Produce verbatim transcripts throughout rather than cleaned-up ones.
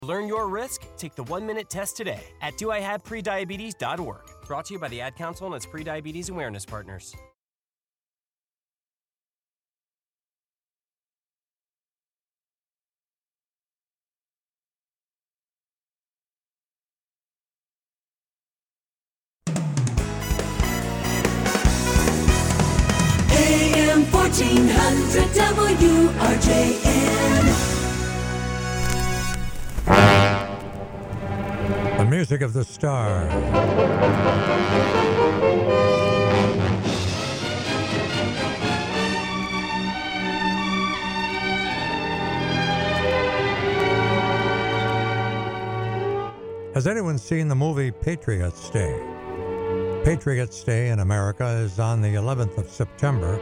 Learn your risk. Take the one-minute test today at do I have prediabetes dot org. Brought to you by the Ad Council and its prediabetes awareness partners. A M fourteen hundred W R J N. The music of the star. Has anyone seen the movie Patriots Day? Patriots Day in America is on the eleventh of September.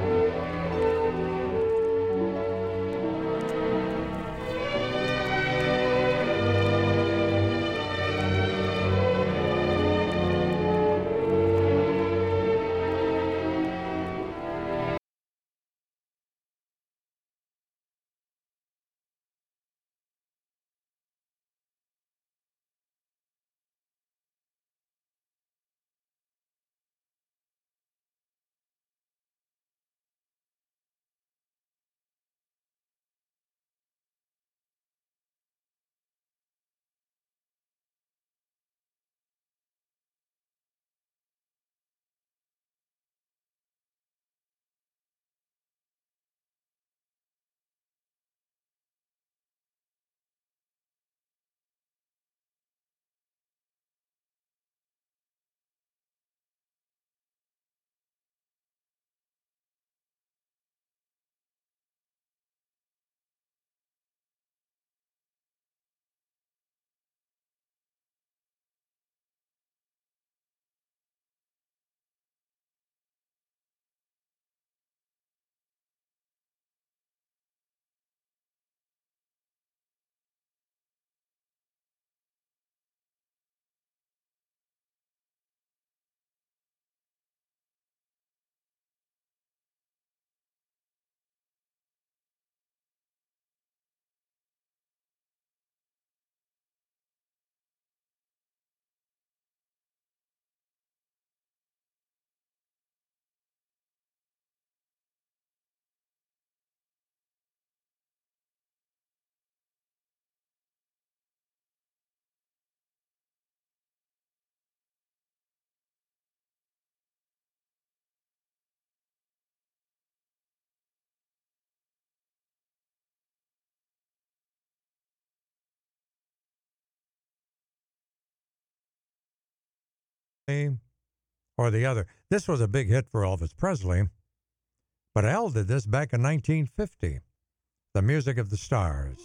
Or the other. This was a big hit for Elvis Presley, but Al did this back in nineteen fifty. The music of the stars.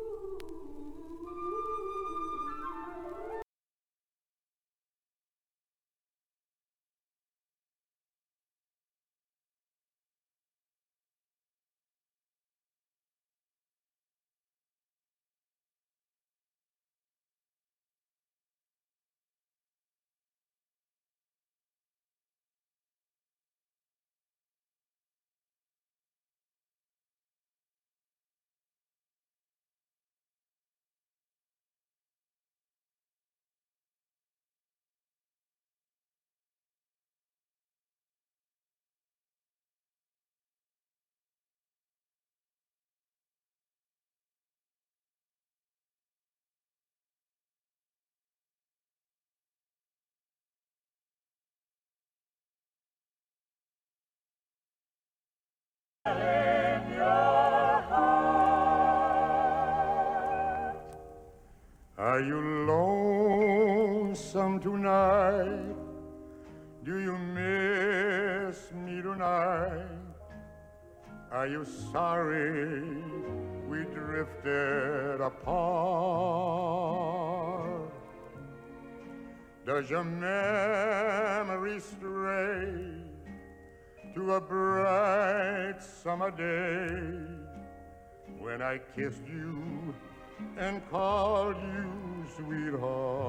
Are you lonesome tonight? Do you miss me tonight? Are you sorry we drifted apart? Does your memory stray to a bright summer day when I kissed you and called you sweetheart?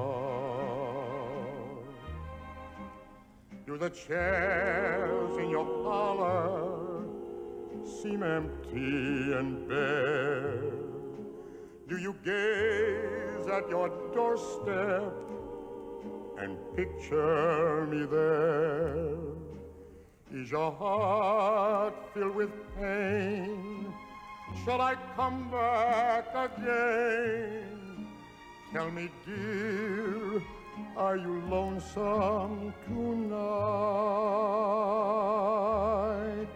Do the chairs in your parlor seem empty and bare? Do you gaze at your doorstep and picture me there? Is your heart filled with pain? Shall I come back again? Tell me, dear, are you lonesome tonight?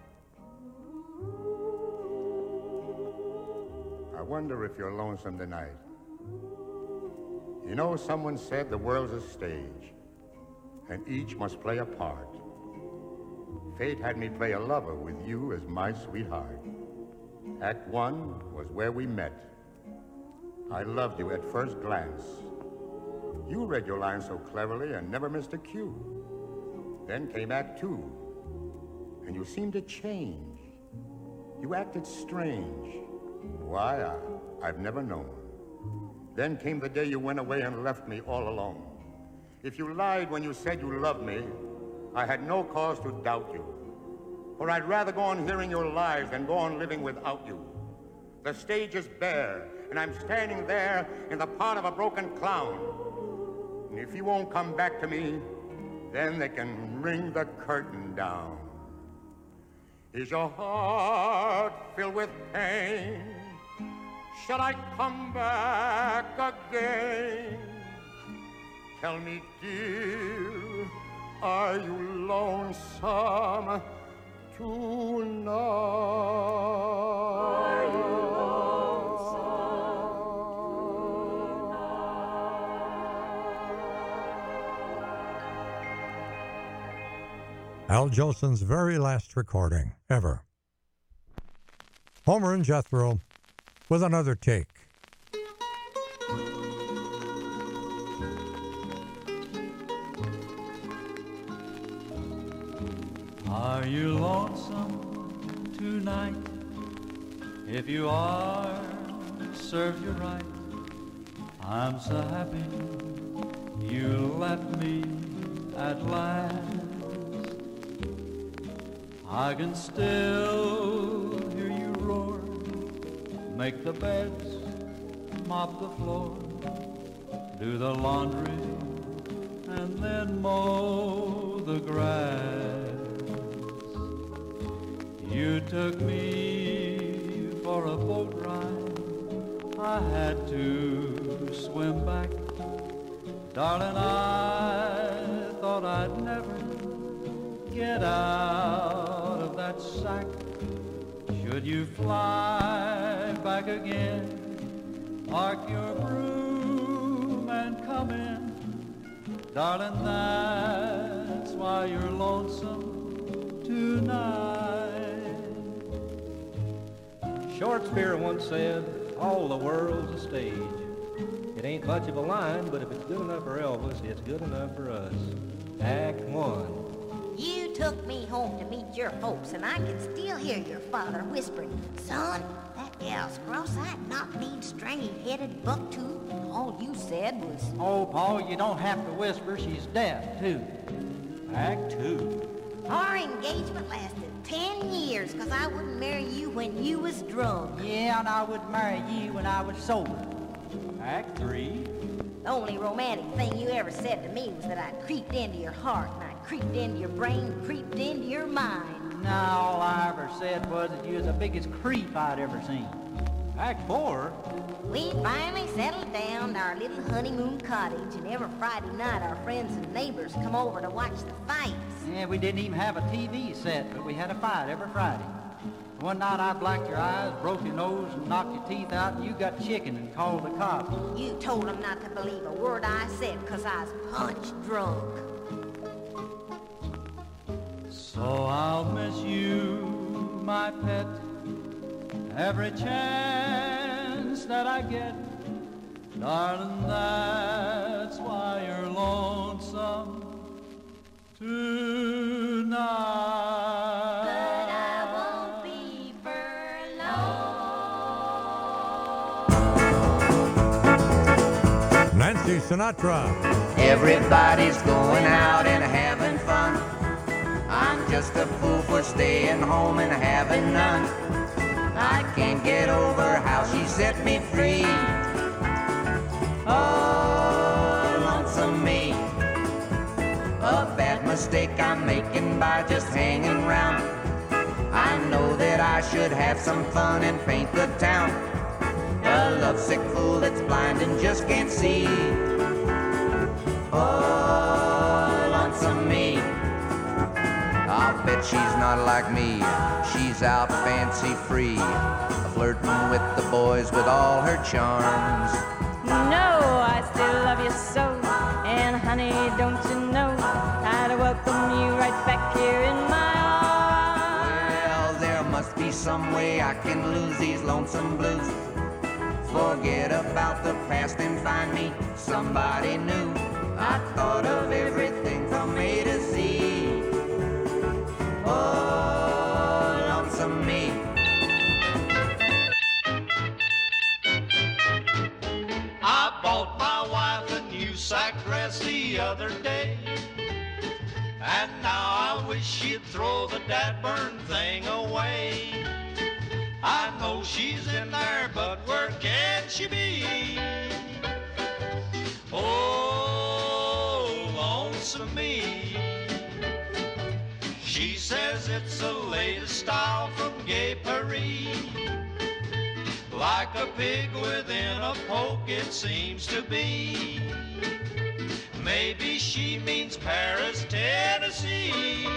I wonder if you're lonesome tonight. You know, someone said the world's a stage, and each must play a part. Fate had me play a lover with you as my sweetheart. Act one was where we met. I loved you at first glance. You read your lines so cleverly and never missed a cue. Then came Act Two, and you seemed to change. You acted strange. Why, I, I've never known. Then came the day you went away and left me all alone. If you lied when you said you loved me, I had no cause to doubt you. For I'd rather go on hearing your lies than go on living without you. The stage is bare, and I'm standing there in the part of a broken clown. And if you won't come back to me, then they can ring the curtain down. Is your heart filled with pain? Shall I come back again? Tell me, dear, are you lonesome tonight? Are you lonesome tonight? Al Jolson's very last recording ever. Homer and Jethro with another take. Are you lonesome tonight? If you are, serves you right. I'm so happy you left me at last. I can still hear you roar, make the beds, mop the floor, do the laundry, and then mow the grass. You took me for a boat ride, I had to swim back. Darling, I thought I'd never get out of that sack. Should you fly back again, park your broom and come in. Darling, that's why you're lonesome tonight. Shakespeare once said, all the world's a stage. It ain't much of a line, but if it's good enough for Elvis, it's good enough for us. Act one. You took me home to meet your folks, and I can still hear your father whispering, son, that gal's cross-eyed, knock-kneed, stringy-headed, buck-toothed. All you said was... Oh, Paul, you don't have to whisper. She's deaf, too. Act two. Our engagement lasted ten years, because I wouldn't marry you when you was drunk. Yeah, and I would marry you when I was sober. Act three. The only romantic thing you ever said to me was that I creeped into your heart, and I creeped into your brain, creeped into your mind. No, all I ever said was that you was the biggest creep I'd ever seen. Act four. We finally settled down to our little honeymoon cottage, and every Friday night our friends and neighbors come over to watch the fights. Yeah, we didn't even have a T V set, but we had a fight every Friday. One night I blacked your eyes, broke your nose, and knocked your teeth out, and you got chicken and called the cops. You told them not to believe a word I said because I was punch drunk. So I'll miss you, my pet, every chance that I get. Darling, that's why you're lonesome tonight. But I won't be for long. Nancy Sinatra. Everybody's going out and having fun. I'm just a fool for staying home and having none. I can't get over how she set me free. Oh, lonesome me. A bad mistake I'm making by just hanging round. I know that I should have some fun and paint the town. A lovesick fool that's blind and just can't see. Oh, lonesome me. I'll bet she's not like me. She's out fancy free, flirting with the boys with all her charms. No, I still love you so, and honey, don't you know, I'd welcome you right back here in my arms. Well, there must be some way I can lose these lonesome blues. Forget about the past and find me somebody new. I thought of everything from A to Z. Oh, lonesome me. I bought my wife a new sack dress the other day, and now I wish she'd throw the dad-burn thing away. I know she's in there, but where can she be? Oh, lonesome me. She says it's the latest style from Gay Paris. Like a pig within a poke it seems to be. Maybe she means Paris, Tennessee.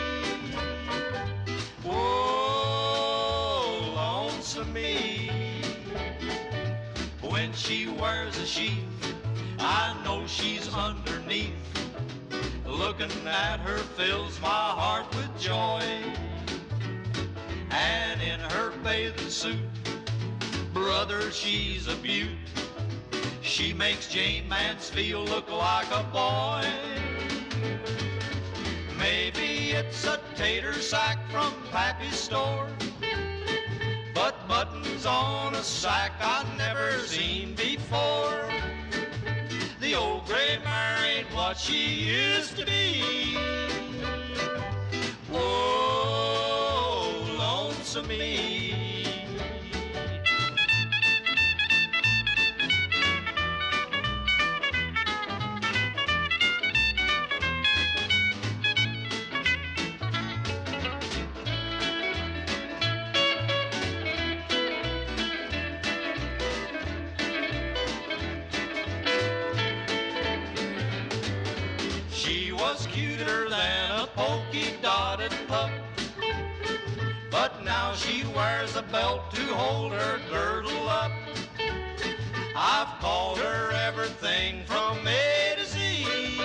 Whoa, lonesome me. When she wears a sheath, I know she's underneath. Looking at her fills my heart with joy. And in her bathing suit, brother, she's a beaut. She makes Jane Mansfield look like a boy. Maybe it's a tater sack from Pappy's store, but buttons on a sack I've never seen before. The old gray mare ain't what she used to be. Whoa, lonesome me. Cuter than a polka-dotted pup, but now she wears a belt to hold her girdle up. I've called her everything from A to Z.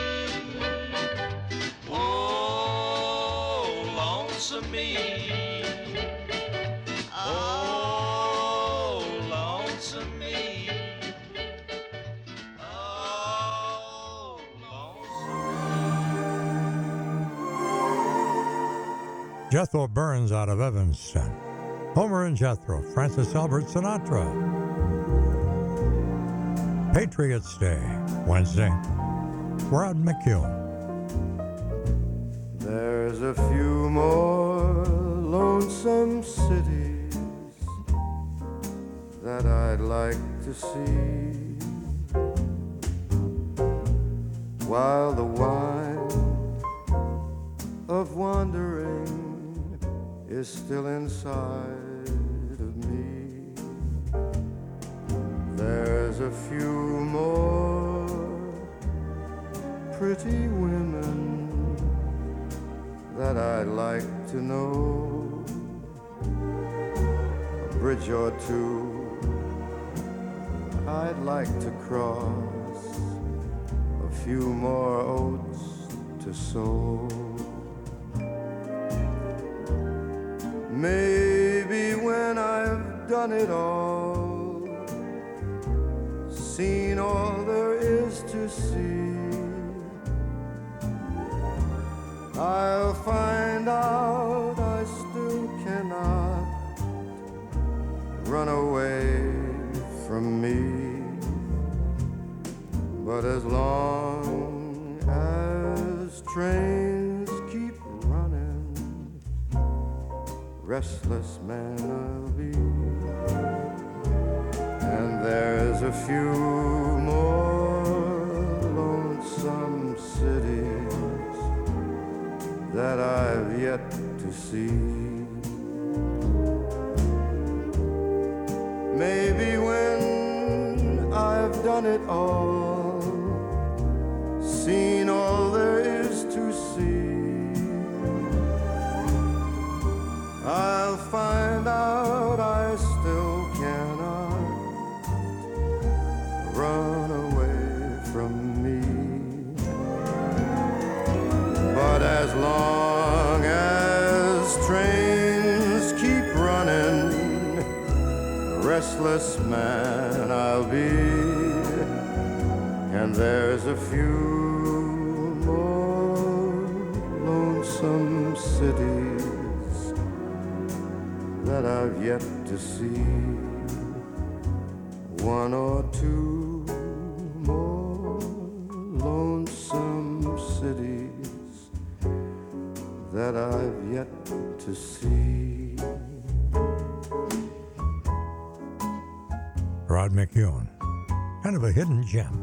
Oh, lonesome me. Oh, lonesome me. Jethro Burns out of Evanston. Homer and Jethro, Francis Albert Sinatra. Patriots Day, Wednesday. Rod McHugh. There's a few more lonesome cities that I'd like to see, while the wine of wandering is still inside of me. There's a few more pretty women that I'd like to know, a bridge or two I'd like to cross, a few more oats to sow. Maybe when I've done it all, seen all there is to see, I'll find out I still cannot run away from me. But as long as trains keep running, restless man I'll be. And there's a few more lonesome cities that I've yet to see. Maybe when I've done it all, seen all there is to see, I'll find out I still cannot run away from me. But as long as trains keep running, a restless man I'll be. And there's a few more lonesome cities that I've yet to see. One or two more lonesome cities that I've yet to see. Rod McEwen, kind of a hidden gem.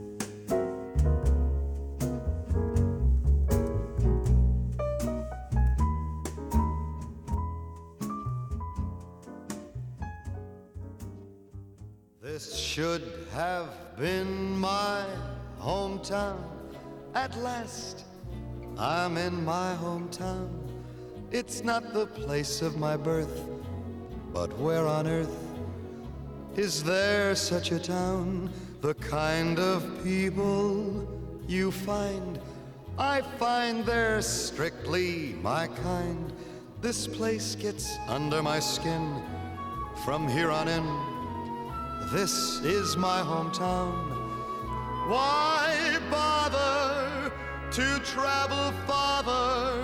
This should have been my hometown. At last, I'm in my hometown. It's not the place of my birth, but where on earth is there such a town? The kind of people you find, I find they're strictly my kind. This place gets under my skin. From here on in, this is my hometown. Why bother to travel farther?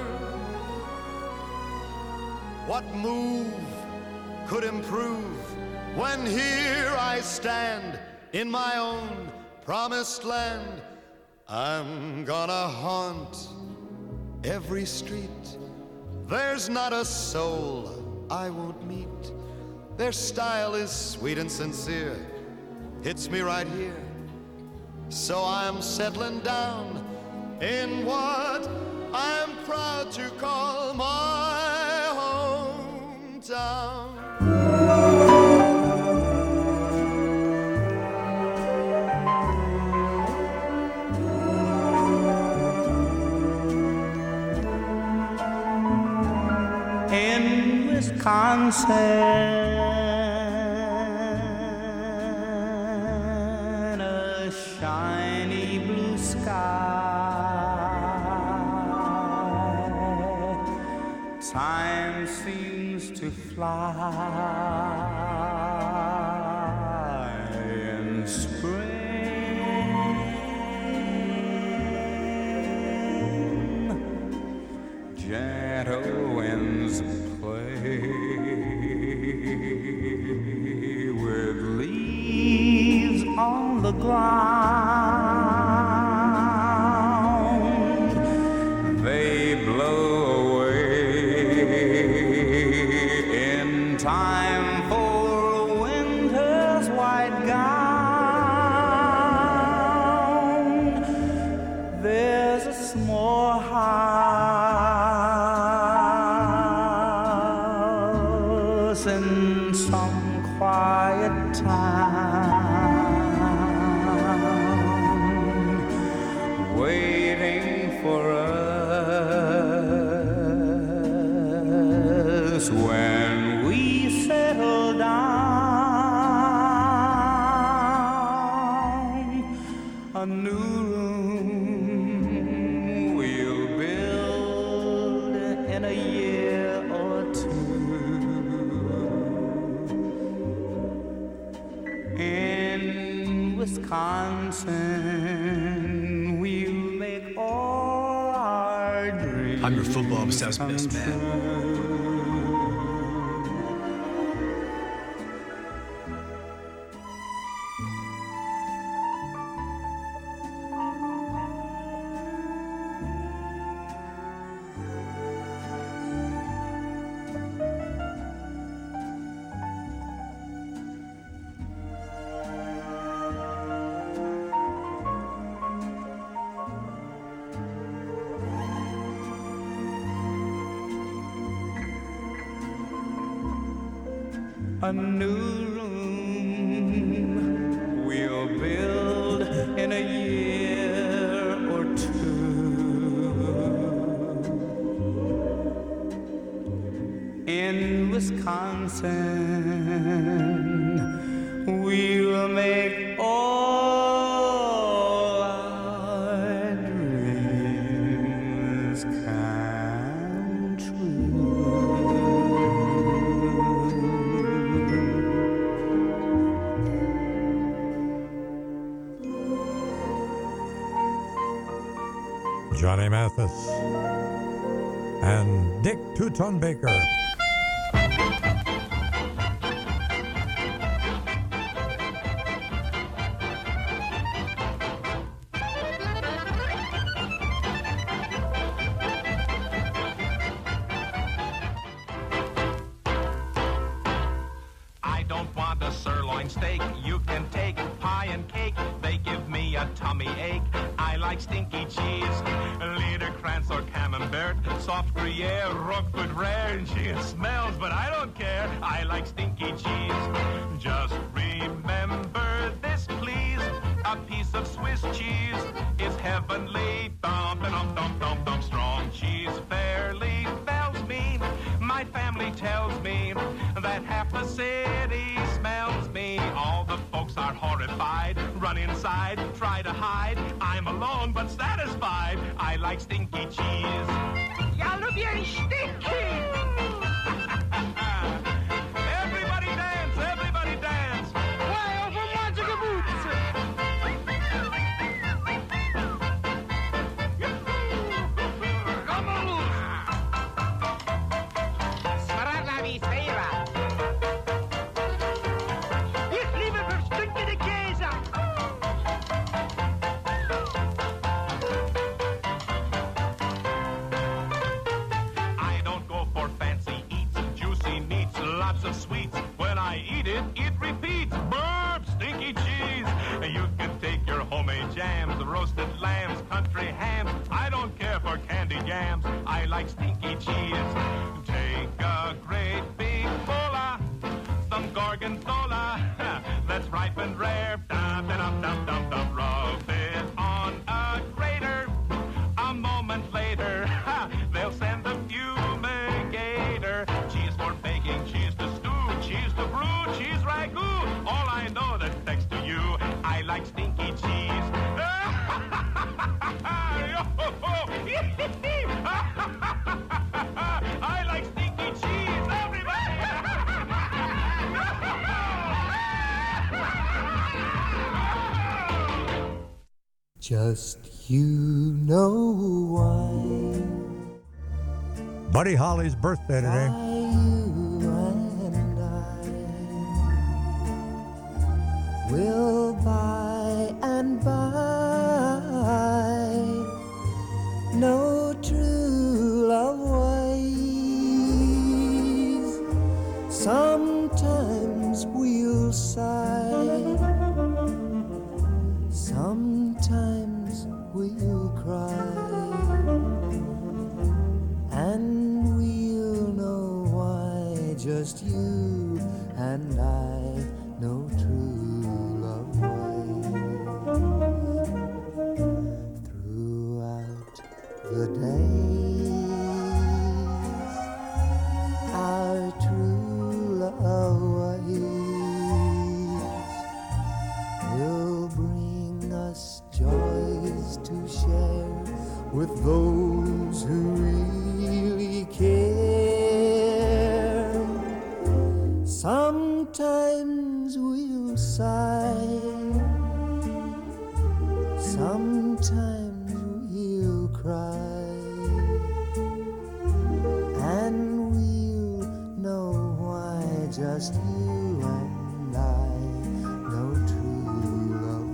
What move could improve when here I stand in my own promised land? I'm gonna haunt every street. There's not a soul I won't meet. Their style is sweet and sincere, hits me right here. So I'm settling down in what I'm proud to call my hometown. In Wisconsin, shiny blue sky, time seems to fly in spring. Gentle winds play with leaves on the ground. They blow away in time for winter's white gown. There's a small house in some quiet town, waiting for us when we settle down. A new room we'll build in a year or two. In Wisconsin, we'll make all our dreams. I'm your football obsessed best man. a new room we'll build in a year or two. In Wisconsin, we'll make all our dreams come true. Johnny Mathis and Dick Two-Ton Baker. I don't want a sirloin steak. You can take pie and cake. They give me a tummy ache. I like stinky cheese, Liederkranz or Camembert, soft Gruyere, Roquefort rare, and she smells, but I don't care. I like stinky cheese. Just remember this, please. A piece of Swiss cheese is heavenly. Dum dum dum dum dum. Strong cheese fairly fells me. My family tells me that half the city smells me. All the folks are horrified, run inside, try to hide. I'm alone but satisfied. I like stinky cheese. Ja lubię stinky. Everybody dance, everybody dance. Why over magic boots? Come on. Smaragda mi sera. Ich liebe verstinkende Käse. I don't go for fancy eats, juicy meats, lots of sweets. When I eat it, it repeats. Burp, stinky cheese. You can take your homemade jams, roasted lambs, country hams. I don't care for candied yams. I like stinky cheese. Take a great big bola, some gorgonzola that's ripe and rare. Dum dum dum dum dum. Rub it on a grater. A moment later, ha, they'll send the fumigator. Cheese for baking, cheese to stew, cheese to brew, cheese ragu. All I know that's next to you, I like stinky cheese. I like stinky cheese, everybody. Just you know why. Buddy Holly's birthday today. Will by and by no true love ways. Sometimes we'll sigh, sometimes we'll cry, and we'll know why. Just you and I know true love ways. Throughout the days, our true love ways will bring us joys to share with those who really care. Sometimes we'll sigh, sometimes we'll cry, and we'll know why. Just you and I know true love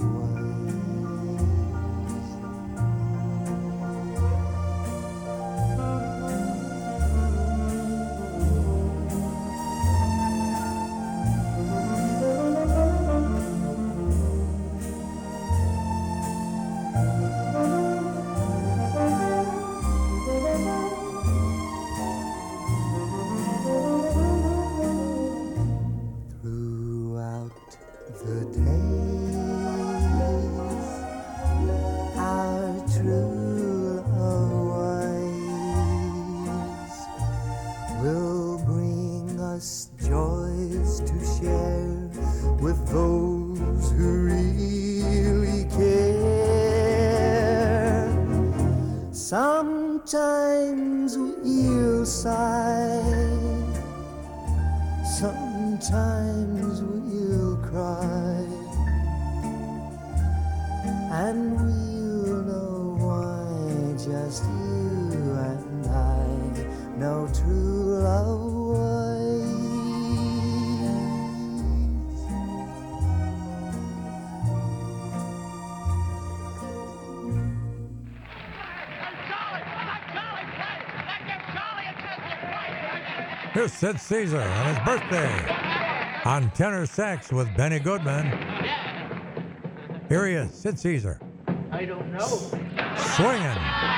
ways. Sometimes we'll sigh, sometimes we'll cry, and we'll know why, just you and I know true love ways. Here's Sid Caesar on his birthday on tenor sax with Benny Goodman. Here he is, Sid Caesar. I don't know. Swinging.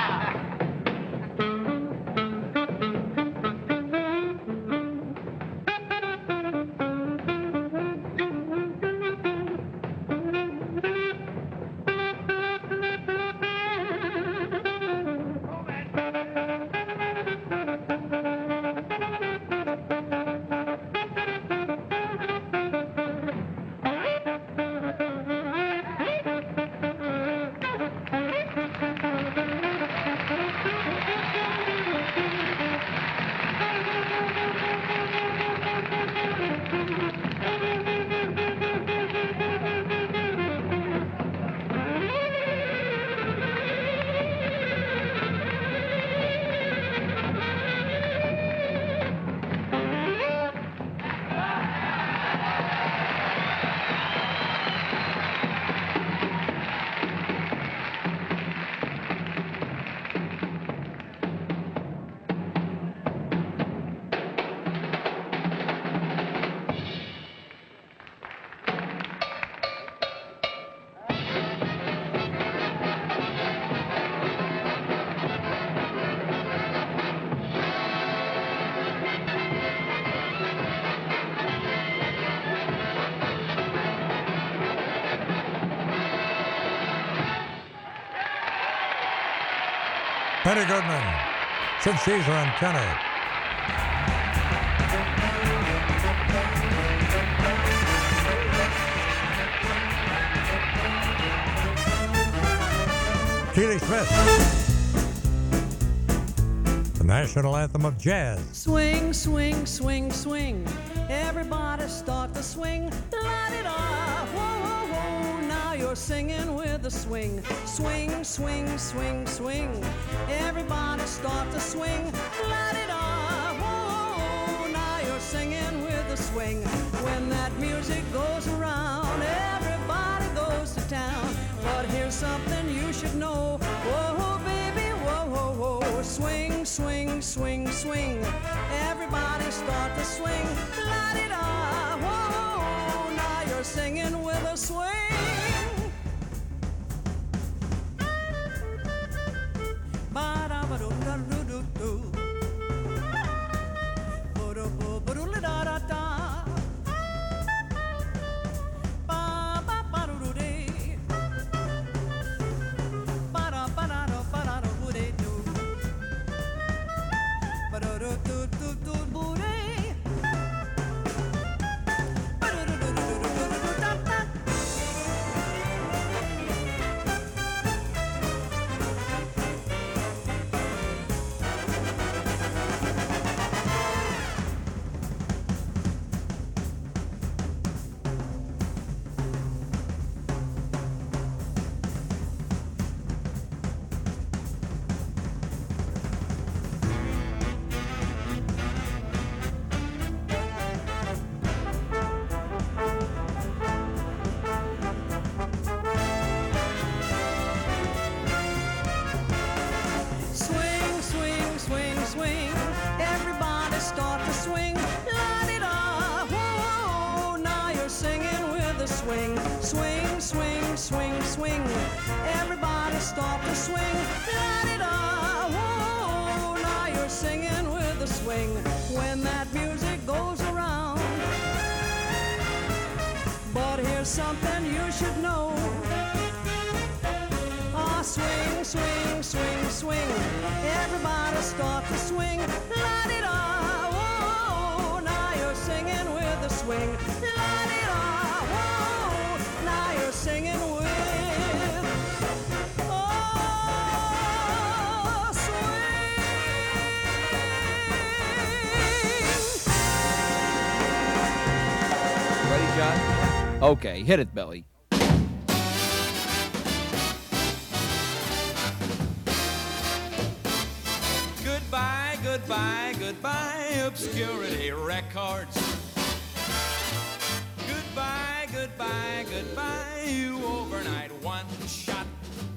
Benny Goodman, Sid Caesar on tenor. Keely Smith, the national anthem of jazz. Swing, swing, swing, swing. Everybody start to swing. La-di-da, whoa, whoa, whoa. Now you're singing with the swing. Swing, swing, swing, swing. Everybody start to swing. La-di-da, whoa, whoa. Now you're singing with the swing. When that music goes around, everybody goes to town. But here's something you should know. Whoa, baby, whoa, whoa, whoa. Swing, swing, swing, swing. Everybody start to swing. La-di-da, whoa. Now you're singing with a swing. Ba-da-ba-do-da-do-do-do. Ba-da-ba-ba-do-la-da-da-da. Swing, swing, swing, swing. Everybody start to swing. La-di-da, whoa. Now you're singing with the swing. When that music goes around. But here's something you should know. Ah, swing, swing, swing, swing. Everybody start to swing. La-di-da, whoa. Now you're singing with the swing. La-di-da, whoa. Now you're singing with, oh, Okay, hit it, Billy. Goodbye, goodbye, goodbye, Obscurity Records. Goodbye, goodbye, goodbye, you overnight one shot.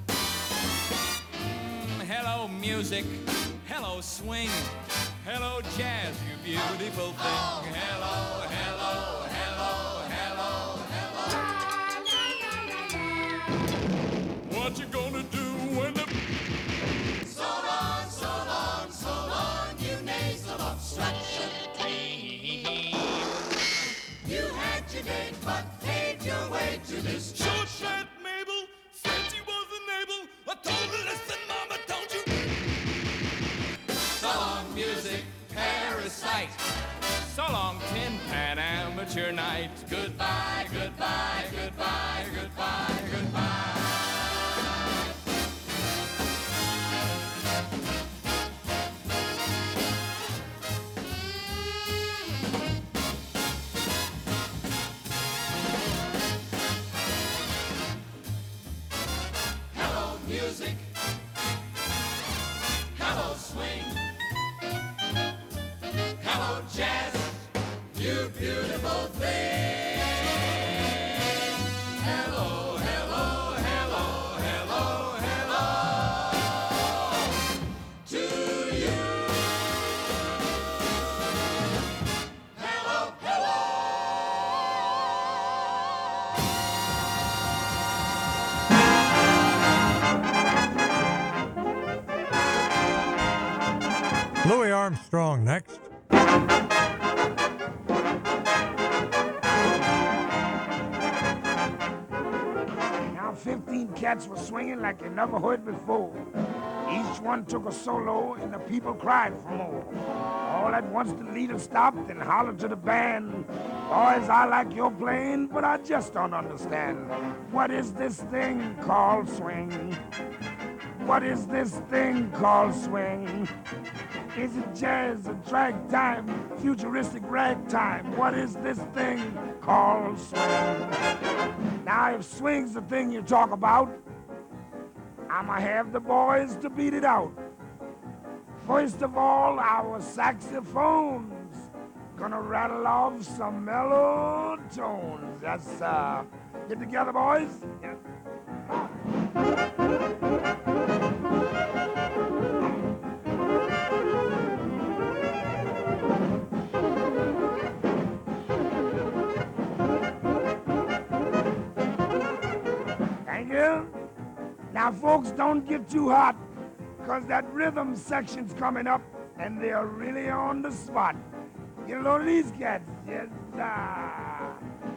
Mm, hello, music. Hello, swing. Hello, jazz, you beautiful thing. Hello, hello, hello, hello, hello. What you gonna do when the... So long, so long, so long, you nasal obstruction queen. You had your date, but paid your way to this short shot, Mabel. Said she wasn't able. I told her, listen, Mama, don't you... So long, music, parasite. So long, Tin Pan Amateur Night. Goodbye, goodbye, goodbye, goodbye, goodbye. Hello, music. Hello, swing. Hello, jazz, you beautiful thing. Hello, hello, hello, hello, hello to you. Hello, hello. Louis Armstrong next. Now fifteen cats were swinging like you never heard before. Each one took a solo and the people cried for more. All at once the leader stopped and hollered to the band, boys, I like your playing, but I just don't understand. What is this thing called swing? What is this thing called swing? Is it jazz, a drag time, futuristic ragtime? What is this thing called swing? Now, if swing's the thing you talk about, I'ma have the boys to beat it out. First of all, our saxophones gonna rattle off some mellow tones. That's, uh, get together, boys. Yeah. Thank you. Now, folks, don't get too hot, because that rhythm section's coming up, and they're really on the spot. Get a load of these cats. Yes, sir.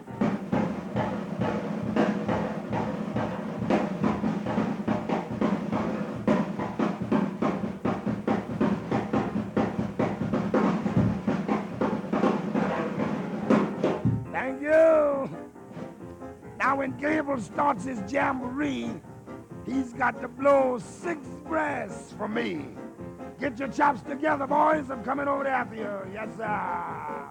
Thank you. Now, when Gable starts his jamboree, he's got to blow six brass for me. Get your chops together, boys. I'm coming over there after you. Yes, sir.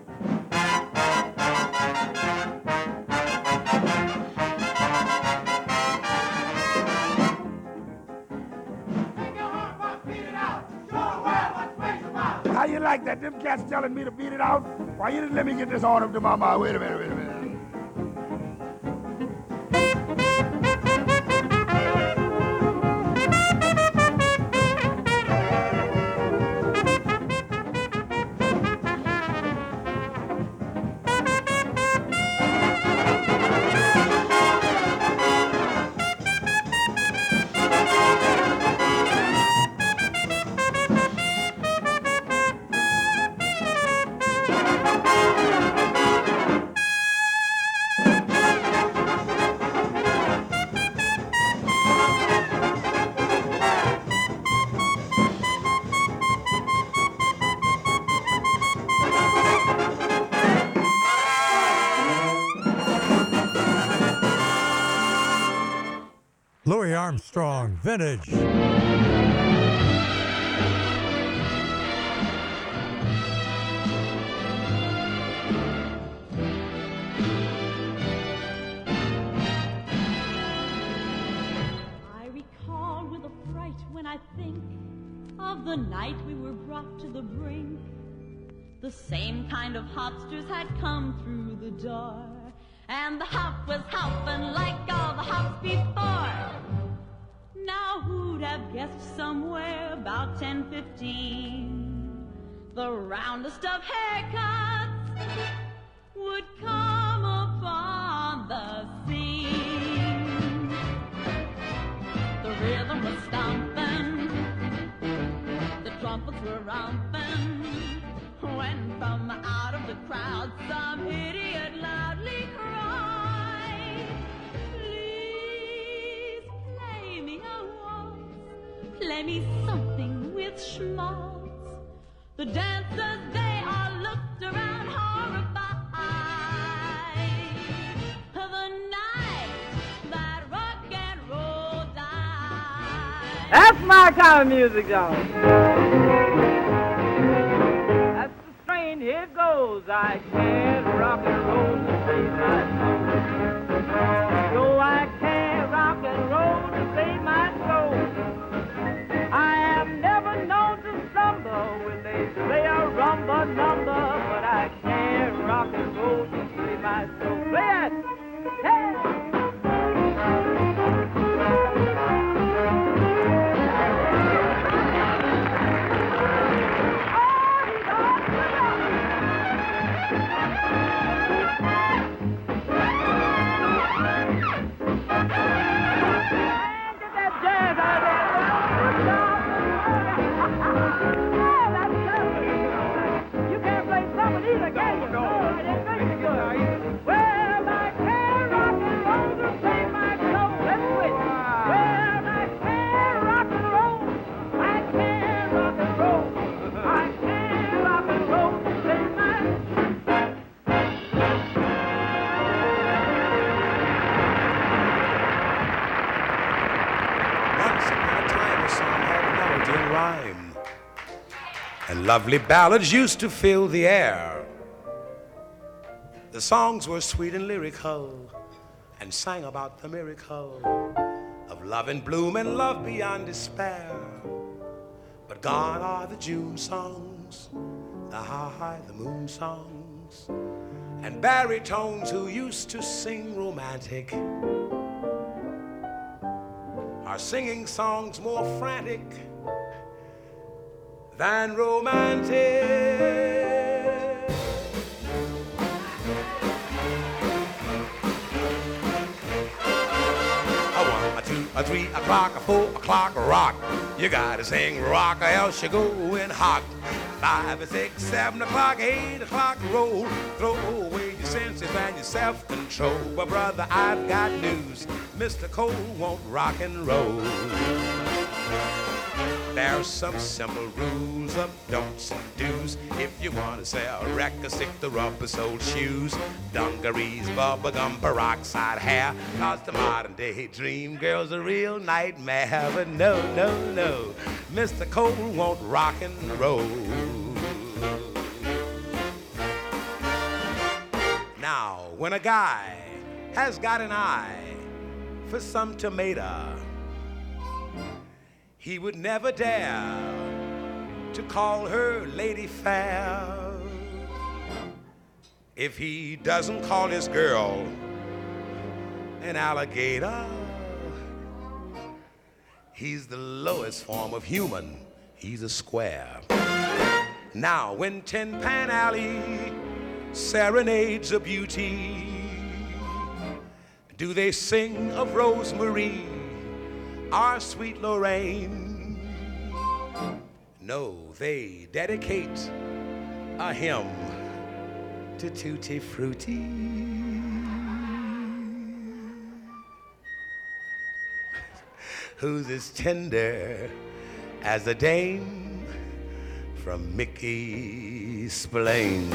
How you like that? Them cats telling me to beat it out? Why, you didn't let me get this order to my mouth. Wait a minute, wait a minute. Louis Armstrong, Vintage. when I think of the night we were brought to the brink, the same kind of hopsters had come through the door, and the hop was hopping like all the hops before. Now who'd have guessed somewhere about ten fifteen, the roundest of haircuts would come upon the scene. The rhythm was stomping, the trumpets were romping, when from out of the crowd some idiot loudly cried, "Please play me a waltz, play me something with schmaltz." The dancers, they all looked around horrified. The night that rock and roll died. That's my kind of music, y'all. That's the strain, here goes. I can't rock and roll to save my soul. No, I can't rock and roll to save my soul. I have never known to stumble when they play a rumba number, but I can't rock and roll to save my soul. Play it! Hey! You can't play something either, can you? No, it ain't very good. Well, I can't rock and roll to save my soul. Let's switch. Well, I can't rock and roll. I can't rock and roll. I can't rock and roll to save my Once upon a time, a song had melody and rhyme, and lovely ballads used to fill the air. The songs were sweet and lyrical, and sang about the miracle of love in bloom and love beyond despair. But gone are the June songs, the high, the moon songs, and baritones who used to sing romantic are singing songs more frantic than romantic. A one, a two, a three o'clock, a four o'clock rock. You gotta sing rock or else you go in hot. Five or six, seven o'clock, eight o'clock roll. Throw away your senses and your self-control. But brother, I've got news. Mister Cole won't rock and roll. There's some simple rules of don'ts and do's. If you want to sell records, stick to rubber-soled shoes, dungarees, bubblegum, peroxide hair. Cause the modern day dream girl's a real nightmare. But no, no, no, Mister Cole won't rock and roll. Now, when a guy has got an eye for some tomato, he would never dare to call her Lady Fair. If he doesn't call his girl an alligator, he's the lowest form of human. He's a square. Now, when Tin Pan Alley serenades a beauty, do they sing of Rosemary, our sweet Lorraine? No, they dedicate a hymn to Tutti Frutti. Who's as tender as a dame from Mickey Spillane.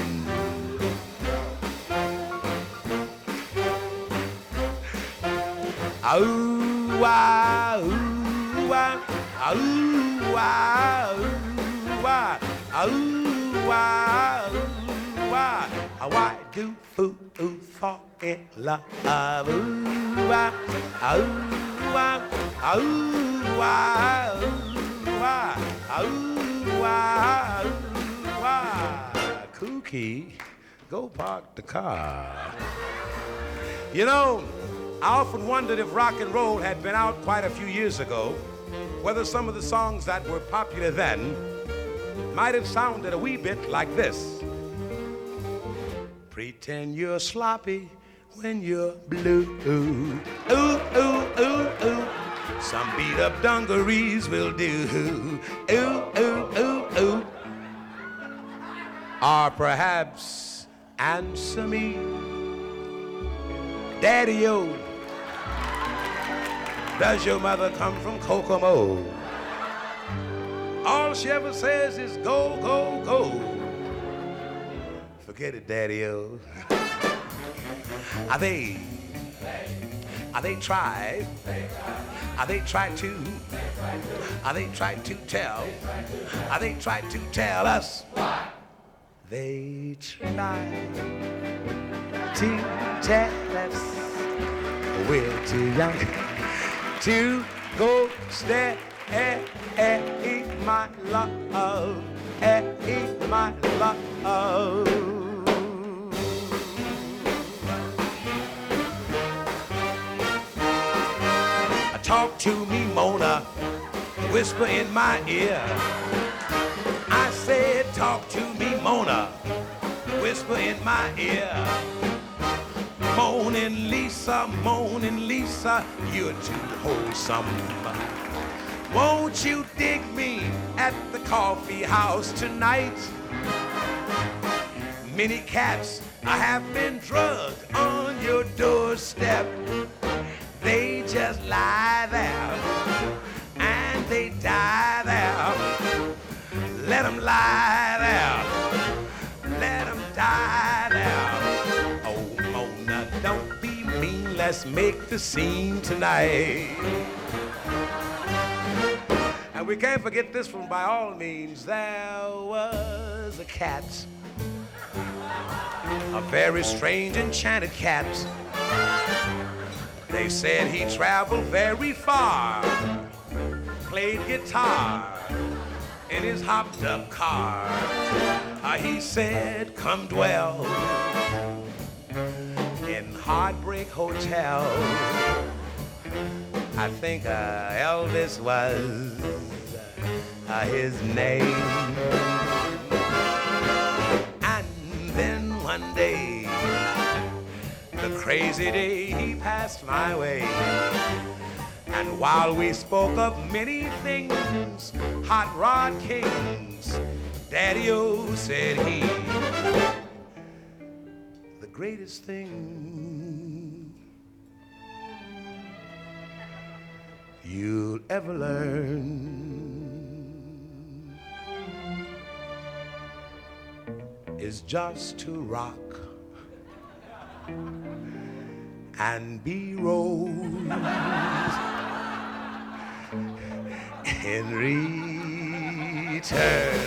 Ooh, ah, ooh, ah, ooh, ah, ooh, ah, ooh, ah, ooh, ah. Why do fools fall in love? Ooh, ah, ooh, ah, ooh, ah, ooh. wah, ooh, wah. Kooky, go park the car. You know, I often wondered if rock and roll had been out quite a few years ago, whether some of the songs that were popular then might have sounded a wee bit like this. Pretend you're sloppy when you're blue. Ooh, ooh, ooh, ooh. Some beat-up dungarees will do. Ooh, ooh, ooh, ooh. Or perhaps answer me, Daddy-o, does your mother come from Kokomo? All she ever says is go, go, go. Forget it, Daddy-o. Are they, are they tried? Are they tried to? Are they tried to tell? Are they tried to tell us? They tried to tell us we're too young to go stay, eh, eh, my love, eh, my love. Talk to me, Mona, whisper in my ear. I said, talk to me, Mona, whisper in my ear. Moaning Lisa, moaning Lisa, you're too wholesome. Won't you dig me at the coffee house tonight? Many cats have been drugged on your doorstep. They just lie there and they die there. Let them lie there. Let them die there. Oh, Mona, don't be mean. Let's make the scene tonight. And we can't forget this one by all means. There was a cat, a very strange enchanted cat. They said he traveled very far, played guitar in his hopped up car. Uh, he said, come dwell in Heartbreak Hotel. I think uh, Elvis was uh, his name. And then one day, the crazy day he passed my way. And while we spoke of many things, hot rod kings, Daddy-o, said he, the greatest thing you'll ever learn is just to rock and be rose in return.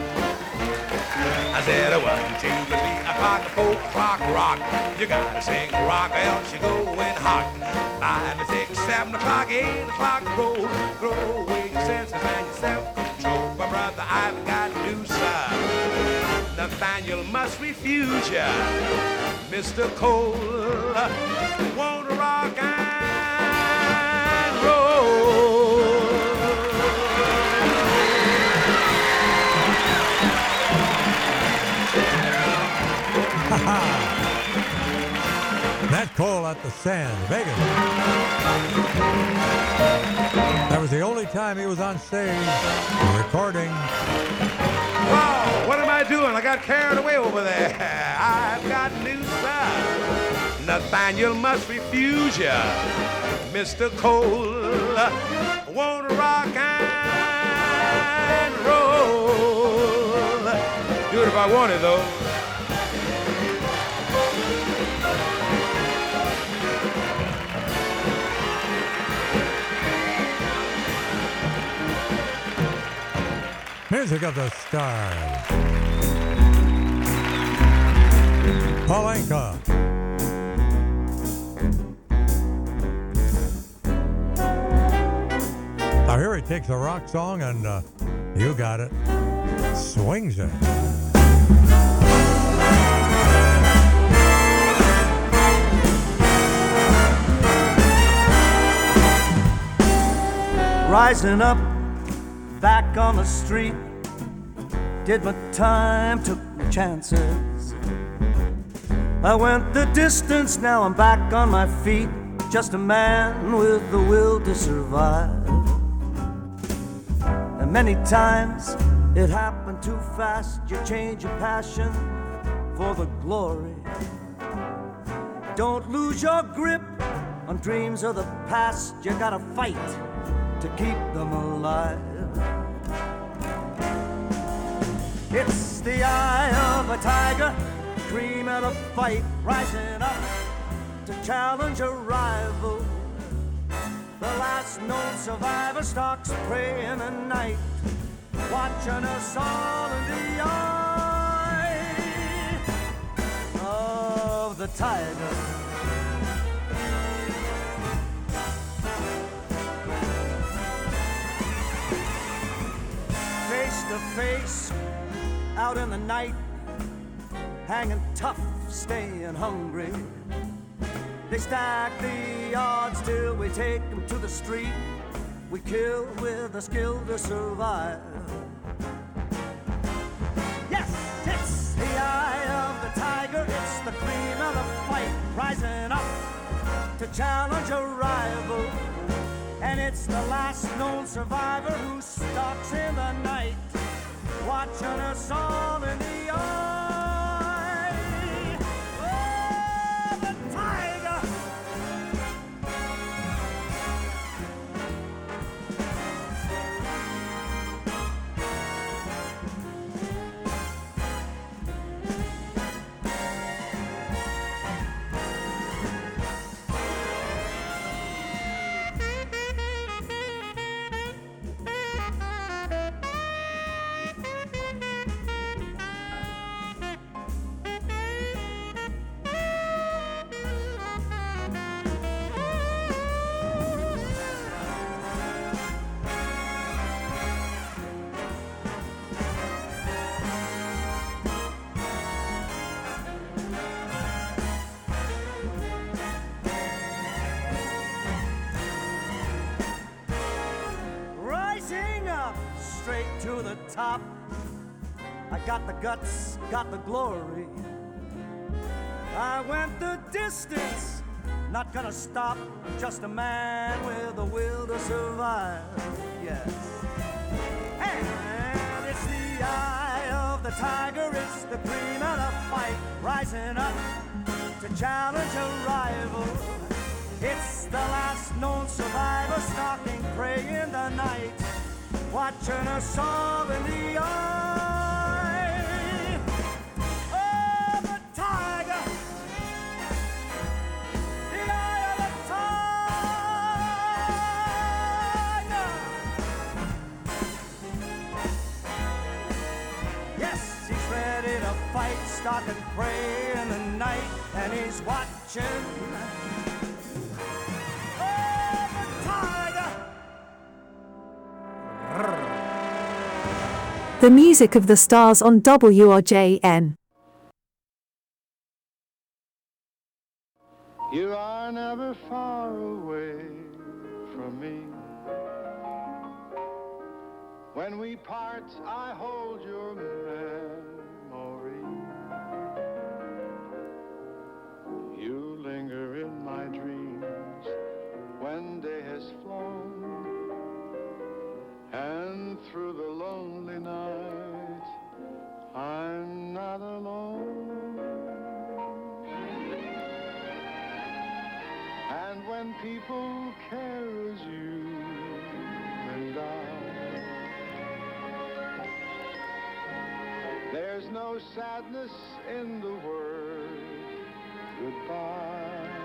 I said a one, two, three, a clock, a four o'clock rock. You gotta sing rock else you going hot. Five, six, seven o'clock, eight o'clock, roll. Throw away your senses and your self-control. My brother, I've got news, sir. Nathaniel must refuse ya. Mister Cole won't rock and roll. Nat Cole at the Sands, Vegas. That was the only time he was on stage recording. Wow, what am I doing? I got carried away over there. I've got news, sir. Nathaniel must refuse ya. Mister Cole won't rock and roll. Do it if I wanted, though. Music of the Stars. Paul Anka. Now here he takes a rock song and uh, you got it. swings it. Rising up, back on the street, did my time, took my chances. I went the distance, now I'm back on my feet, just a man with the will to survive. And many times it happened too fast, you change your passion for the glory. Don't lose your grip on dreams of the past, you gotta fight to keep them alive. It's the eye of a tiger, cream of the fight, rising up to challenge a rival. The last known survivor stalks prey in the night, watching us all in the eye of the tiger. Face to face, out in the night, hanging tough, staying hungry. They stack the odds till we take them to the street. We kill with a skill to survive. Yes, it's the eye of the tiger, it's the cream of the fight, rising up to challenge a rival. And it's the last known survivor who stalks in the night, watching us all in the eye of the tiger. To the top, I got the guts, got the glory. I went the distance, not gonna stop. Just a man with a will to survive. Yes, and it's the eye of the tiger, it's the cream of the fight, rising up to challenge a rival. It's the last known survivor, stalking prey in the night, watching us all in the eye of the tiger. The eye of the tiger. Yes, he's ready to fight, stalking prey in the night, and he's watching The music of the stars on W R J N. You are never far away from me. When we part, I hold your memory. You linger in my dreams when day has flown. And through the lonely night, I'm not alone. And when people care as you and I, there's no sadness in the word goodbye,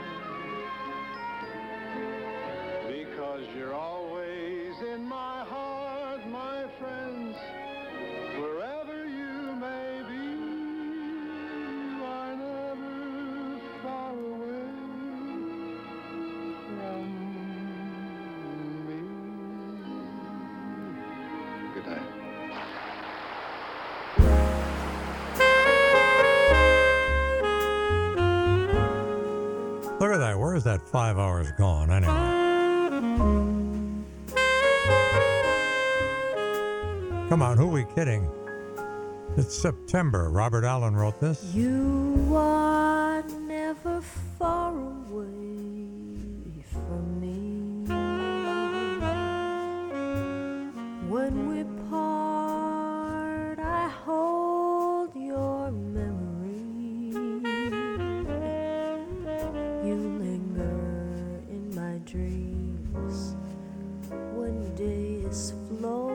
because you're always in my heart, my friends, wherever you may be. You are never far away from me. Good night. Where's that five hours gone, anyway? Come on, who are we kidding? It's September. Robert Allen wrote this. You are never far away from me. When we part, I hold your memory. You linger in my dreams when days flow.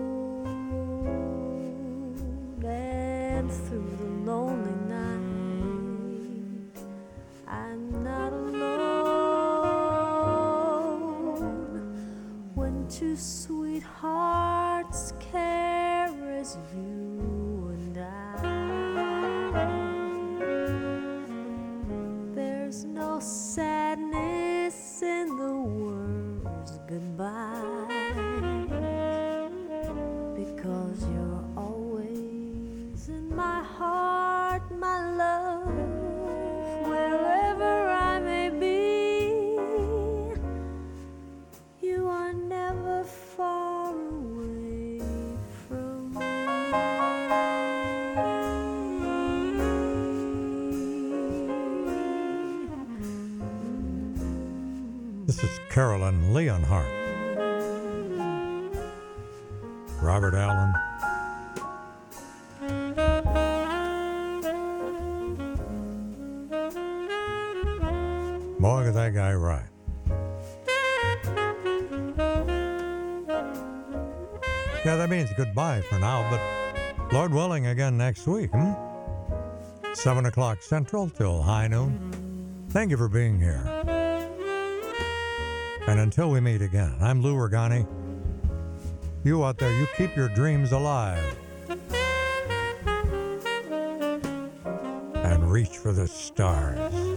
And through the lonely night, I'm not alone. When two sweethearts care as you and I, there's no sadness in the words goodbye, because you're always in my heart, my love, wherever I may be. You are never far away from me. This is Carolyn Leonhardt. Robert Allen. Boy, got that guy right. Yeah, that means goodbye for now, but Lord willing, again next week, hmm? seven o'clock Central till high noon. Thank you for being here. And until we meet again, I'm Lou Regani. You out there, you keep your dreams alive. And reach for the stars.